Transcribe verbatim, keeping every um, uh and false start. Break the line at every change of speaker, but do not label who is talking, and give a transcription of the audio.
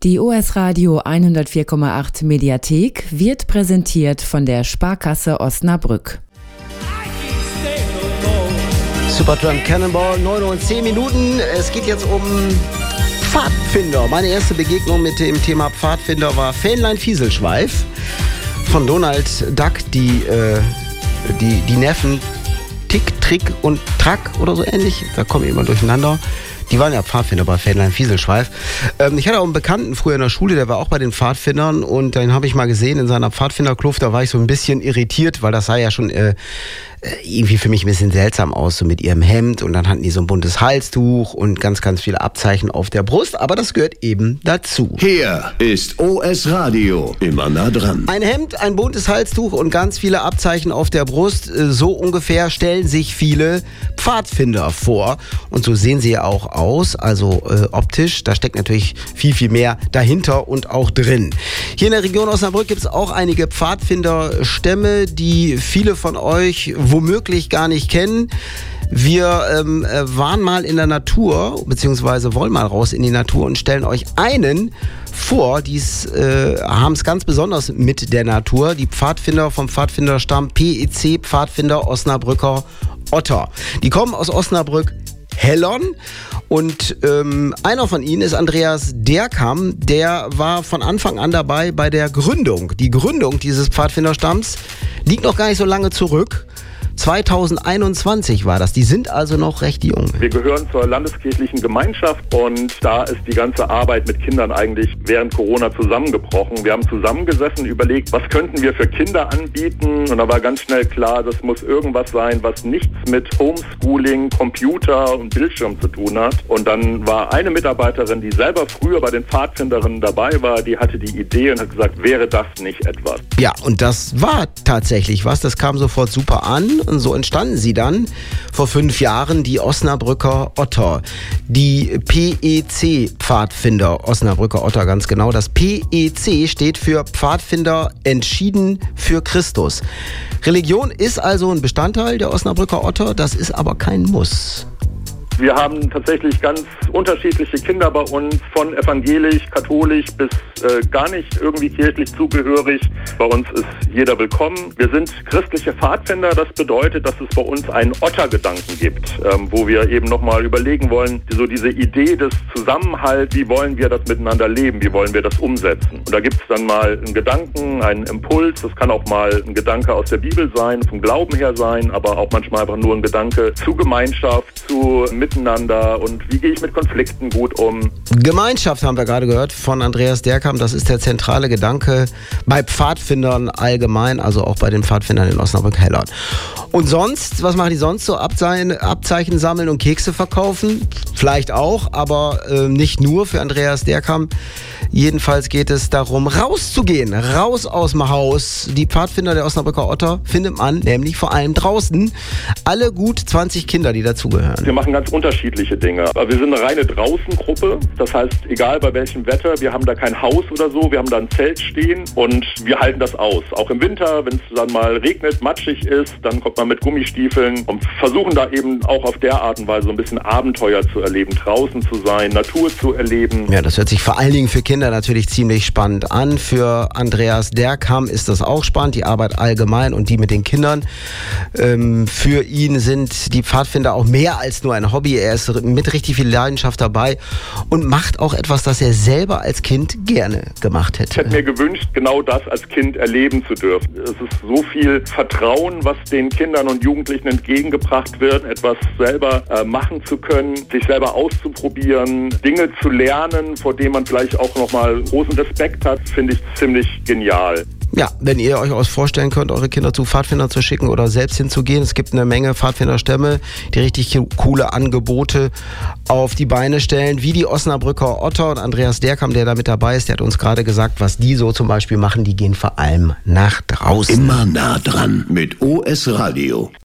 Die O S Radio hundertvier Komma acht Mediathek wird präsentiert von der Sparkasse Osnabrück.
Supertramp Cannonball, neun Uhr und zehn Minuten. Es geht jetzt um Pfadfinder. Meine erste Begegnung mit dem Thema Pfadfinder war Fähnlein Fieselschweif von Donald Duck, die, äh, die, die Neffen Tick, Trick und Track oder so ähnlich. Da kommen immer durcheinander. Die waren ja Pfadfinder bei Fähnlein Fieselschweif. Ähm, ich hatte auch einen Bekannten früher in der Schule, der war auch bei den Pfadfindern und den habe ich mal gesehen in seiner Pfadfinderkluft. Da war ich so ein bisschen irritiert, weil das sah ja schon äh, irgendwie für mich ein bisschen seltsam aus, so mit ihrem Hemd und dann hatten die so ein buntes Halstuch und ganz, ganz viele Abzeichen auf der Brust, aber das gehört eben dazu.
Hier ist O S Radio, immer nah dran.
Ein Hemd, ein buntes Halstuch und ganz viele Abzeichen auf der Brust, so ungefähr stellen sich viele Pfadfinder vor und so sehen sie ja auch aus, also äh, optisch, da steckt natürlich viel, viel mehr dahinter und auch drin. Hier in der Region Osnabrück gibt es auch einige Pfadfinderstämme, die viele von euch womöglich gar nicht kennen. Wir ähm, waren mal in der Natur, beziehungsweise wollen mal raus in die Natur und stellen euch einen vor, die äh, haben es ganz besonders mit der Natur, die Pfadfinder vom Pfadfinderstamm P E C, Pfadfinder Osnabrücker Otter. Die kommen aus Osnabrück-Hellern und ähm, einer von ihnen ist Andreas Derkam, der war von Anfang an dabei bei der Gründung. Die Gründung dieses Pfadfinderstamms liegt noch gar nicht so lange zurück. zweitausendeinundzwanzig war das. Die sind also noch recht jung.
Wir gehören zur landeskirchlichen Gemeinschaft und da ist die ganze Arbeit mit Kindern eigentlich während Corona zusammengebrochen. Wir haben zusammengesessen, überlegt, was könnten wir für Kinder anbieten und da war ganz schnell klar, das muss irgendwas sein, was nichts mit Homeschooling, Computer und Bildschirm zu tun hat. Und dann war eine Mitarbeiterin, die selber früher bei den Pfadfinderinnen dabei war, die hatte die Idee und hat gesagt, wäre das nicht etwas?
Ja, und das war tatsächlich was. Das kam sofort super an. Und so entstanden sie dann vor fünf Jahren, die Osnabrücker Otter. Die P E C Pfadfinder Osnabrücker Otter, ganz genau. Das P E C steht für Pfadfinder entschieden für Christus. Religion ist also ein Bestandteil der Osnabrücker Otter, das ist aber kein Muss.
Wir haben tatsächlich ganz unterschiedliche Kinder bei uns, von evangelisch, katholisch bis äh, gar nicht irgendwie kirchlich zugehörig. Bei uns ist jeder willkommen. Wir sind christliche Pfadfinder. Das bedeutet, dass es bei uns einen Ottergedanken gibt, ähm, wo wir eben nochmal überlegen wollen, so diese Idee des Zusammenhalts, wie wollen wir das miteinander leben, wie wollen wir das umsetzen. Und da gibt es dann mal einen Gedanken, einen Impuls. Das kann auch mal ein Gedanke aus der Bibel sein, vom Glauben her sein, aber auch manchmal einfach nur ein Gedanke zu Gemeinschaft, zu Miteinander und wie gehe ich mit Konflikten gut um.
Gemeinschaft haben wir gerade gehört von Andreas Derkam. Das ist der zentrale Gedanke bei Pfadfindern allgemein, also auch bei den Pfadfindern in Osnabrück-Hellern. Und sonst, was machen die sonst so? Abzeichen, Abzeichen sammeln und Kekse verkaufen? Vielleicht auch, aber äh, nicht nur für Andreas Derkam. Jedenfalls geht es darum, rauszugehen, raus aus dem Haus. Die Pfadfinder der Osnabrücker Otter findet man nämlich vor allem draußen. Alle gut zwanzig Kinder, die dazugehören.
Wir machen ganz unterschiedliche Dinge. Wir sind eine reine Draußengruppe. Das heißt, egal bei welchem Wetter, wir haben da kein Haus oder so, wir haben da ein Zelt stehen und wir halten das aus. Auch im Winter, wenn es dann mal regnet, matschig ist, dann kommt man mit Gummistiefeln und versuchen da eben auch auf der Art und Weise so ein bisschen Abenteuer zu erleben, draußen zu sein, Natur zu erleben.
Ja, das hört sich vor allen Dingen für Kinder natürlich ziemlich spannend an. Für Andreas Derkam ist das auch spannend, die Arbeit allgemein und die mit den Kindern. Ähm, für ihn sind die Pfadfinder auch mehr als nur ein Hobby. Er ist mit richtig viel Leidenschaft dabei und macht auch etwas, das er selber als Kind gerne gemacht hätte.
Ich hätte mir gewünscht, genau das als Kind erleben zu dürfen. Es ist so viel Vertrauen, was den Kindern und Jugendlichen entgegengebracht wird, etwas selber äh, machen zu können, sich selber auszuprobieren, Dinge zu lernen, vor denen man vielleicht auch nochmal großen Respekt hat, finde ich ziemlich genial.
Ja, wenn ihr euch auch vorstellen könnt, eure Kinder zu Pfadfindern zu schicken oder selbst hinzugehen. Es gibt eine Menge Pfadfinderstämme, die richtig coole Angebote auf die Beine stellen, wie die Osnabrücker Otter. Und Andreas Derkam, der da mit dabei ist, der hat uns gerade gesagt, was die so zum Beispiel machen. Die gehen vor allem nach draußen.
Immer nah dran mit O S Radio.